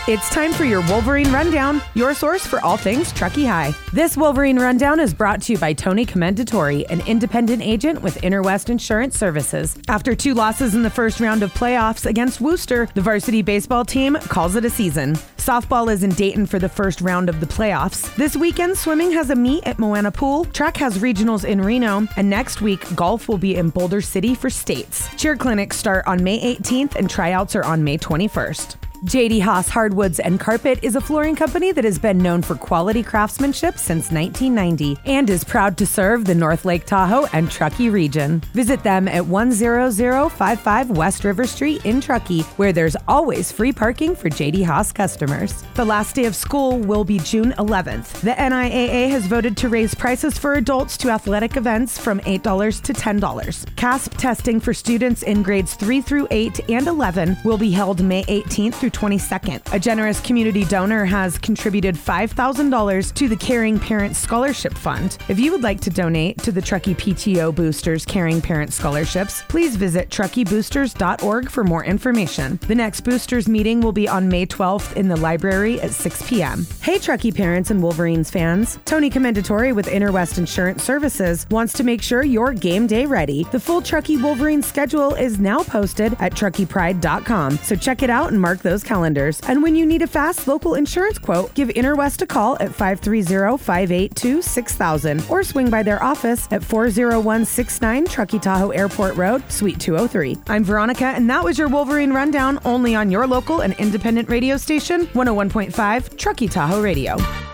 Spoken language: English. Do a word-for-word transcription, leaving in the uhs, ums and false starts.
It's time for your Wolverine Rundown, your source for all things Truckee High. This Wolverine Rundown is brought to you by Tony Commendatore, an independent agent with Inner West Insurance Services. After two losses in the first round of playoffs against Worcester, the varsity baseball team calls it a season. Softball is in Dayton for the first round of the playoffs. This weekend, swimming has a meet at Moana Pool, track has regionals in Reno, and next week, golf will be in Boulder City for states. Cheer clinics start on May eighteenth and tryouts are on May twenty-first. J D Haas Hardwoods and Carpet is a flooring company that has been known for quality craftsmanship since nineteen ninety and is proud to serve the North Lake Tahoe and Truckee region. Visit them at one thousand fifty-five West River Street in Truckee, where there's always free parking for J D Haas customers. The last day of school will be June eleventh. The N I A A has voted to raise prices for adults to athletic events from eight dollars to ten dollars. C A S P testing for students in grades three through eight and eleven will be held May eighteenth through twenty-second. A generous community donor has contributed five thousand dollars to the Caring Parents Scholarship Fund. If you would like to donate to the Truckee P T O Boosters Caring Parents Scholarships, please visit truckee boosters dot org for more information. The next Boosters meeting will be on May twelfth in the library at six p.m. Hey Truckee parents and Wolverines fans, Tony Commendatore with Inner West Insurance Services wants to make sure you're game day ready. The full Truckee Wolverines schedule is now posted at truckee pride dot com, so check it out and mark those calendars. And when you need a fast local insurance quote, give Inner West a call at five three zero, five eight two, six thousand or swing by their office at four oh one six nine Truckee Tahoe Airport Road, Suite two oh three. I'm Veronica, and that was your Wolverine Rundown, only on your local and independent radio station, one oh one point five Truckee Tahoe Radio.